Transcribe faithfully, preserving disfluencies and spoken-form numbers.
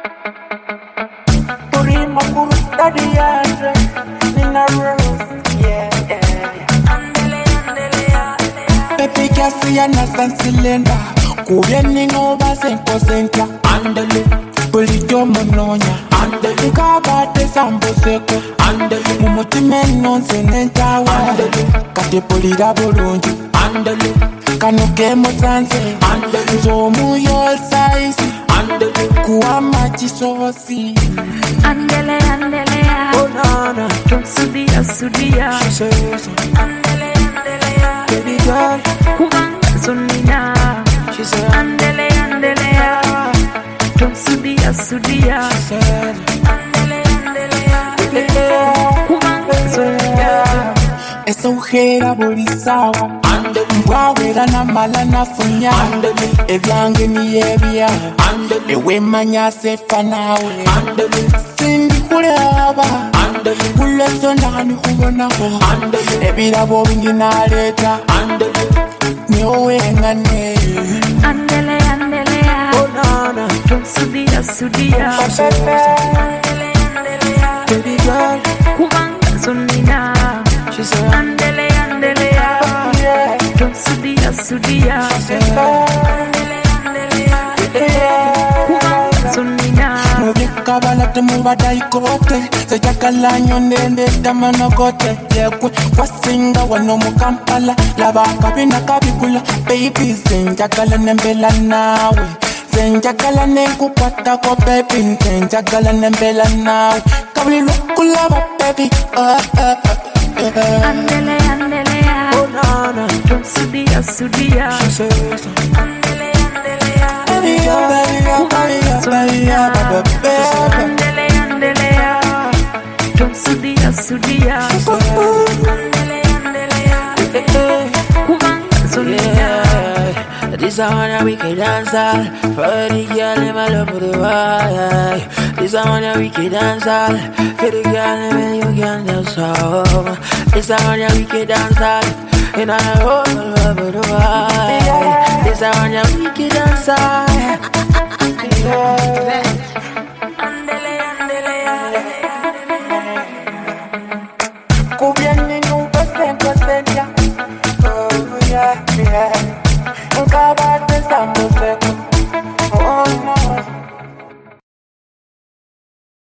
Purima puru daddy yandre Nina Rose, yeah, yeah. Andele, andele, andele. Pepe kasi ya nasan cylinder Kuvieni ngoba senko senta Andele, polito mononya Andele, kabate sambo seko Andele, mumutime nonse nentawa Andele, kate polida bulungi Andele, kanuke mosanse Andele, zomu yo size Andele, kuwa machi sosi Andele, andele, oh nana sudia, sudia. She says, Andele, andele, baby girl kubanga sonina. She said, Andele, andele, sudia, sudia. she said, Andele, andele, kubanga sonina. esa ujera bolisawa mbwawera namala nafunya ebyange niyebya ewe manya sefa nawe sindi kulaba kuleso ndani kubonaho ebirabo bingi naleta nyowe ngane Andele, andele, sudia, sudia. Andele, andele, baby girl kubanga sonina. she said Andele, andele, yeah sudia, sudia. Andele, andele, kubanga sonina. Mubikabala temubada ikote sejakala nyonde tamano kote yekwe wasinga wano mukampala laba kabina kabikula baby senjakala nembela nawe senjakala nekukwata ko baby senjakala nembela nawe kabili lokulaba baby uh, uh, uh. Andele, andele, Oh nana sudia, sudia. she says Andele, andele, baby oh baby oh baby oh baby oh baby andele, andele, sudia, sudia. Andele, andele, kubanga sonina. This a one a wicked dancer. For the girl, them a love for the wife. This a one a wicked dancer. For the girl, them you can dance home. This a one a wicked dancer. And I love for the wife. This a one a wicked dancer.